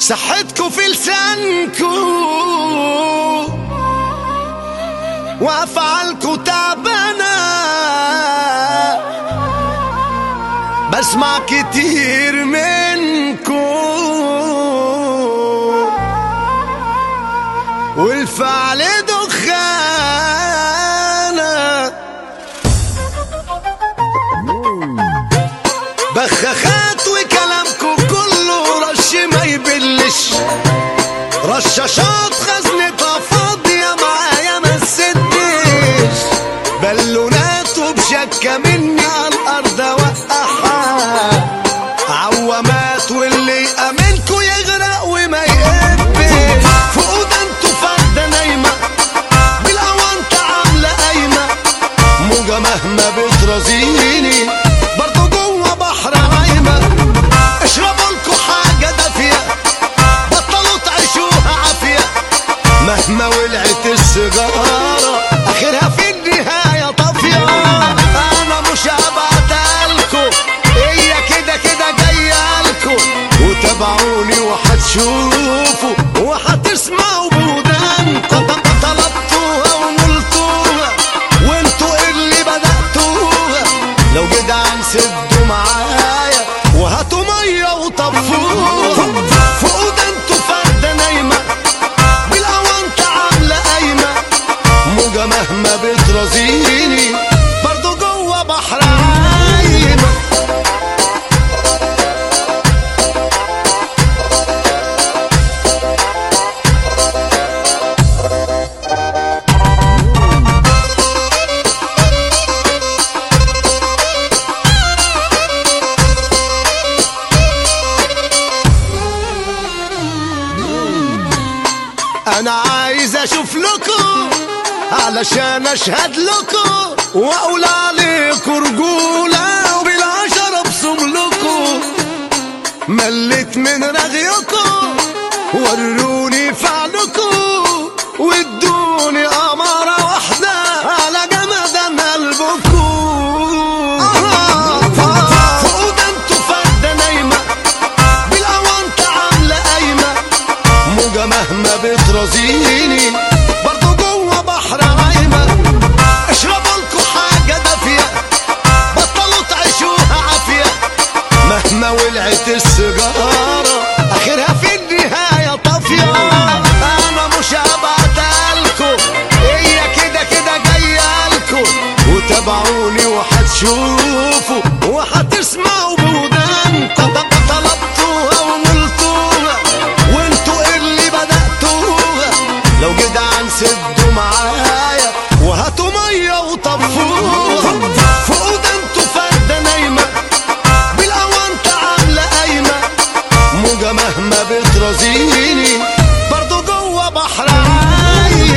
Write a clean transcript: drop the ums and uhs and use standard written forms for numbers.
صحتكو في لسانكو وافعالكو تعبانة، بسمع كتير منكو والفعل دخانة، بخاخات وكلامكو كله رش ما يبلش، رشاشات خزنتها فاضية معايا ما تسدش، بالونات وبشكة مني على الأرض وقعها، عوامات واللي يأمنكو يغرق وما يقبش، فوق انتو فردة نايمة بالأوانطة عاملة قايمة، موجة مهما بترازيني برضو جوه بحر عايمة، اشربولكو حاجة دافية بطلوا تعيشوها عافية، مهما ولعت السيجارة اخرها في النهاية طافية، انا مش هبعتلكو هي كده كده جايالكو، وتابعوني وهتشوفوا وهتسمعوا بودانكو، طلبتوها ونلتوها وانتوا اللي بدأتوها، لو جدعان سدوا معايا وهاتوا مية وطفوها، فوق ده انتوا فردة نايمة بالأوانطة عاملة قايمة، موجة مهما بترازيني برضو جوه بحر عايمة. انا عايز اشوف لكم علشان اشهد لكم واقول عليكم رجولة وبالعشرة ابصم لكم، مليت من رغيكم وروني فعلكم وادوني امارة واحدة على جمدان قلبكم، فوق ده انتوا فردة نايمة بالأوانطة عاملة قايمة، موجة مهما بترازيني برضو جوه بحر عايمة، اشربولكو حاجة دافية بطلوا تعيشوها عافية، مهما ولعت السيجارة اخرها في النهاية طافية، انا مش هبعتلكو هي كده كده جايالكو، وتابعوني وهتشوفوا وهتسمعوا بودانكو، طلبتوها ونلتوها وانتوا اللي بدأتوها، لو جدعان سدوا معايا وهاتوا مية وطفوها، فوق ده انتوا فردة نايمة بالأوانطة عاملة قايمة، موجة مهما بترازيني برضو جوه بحر عايمة.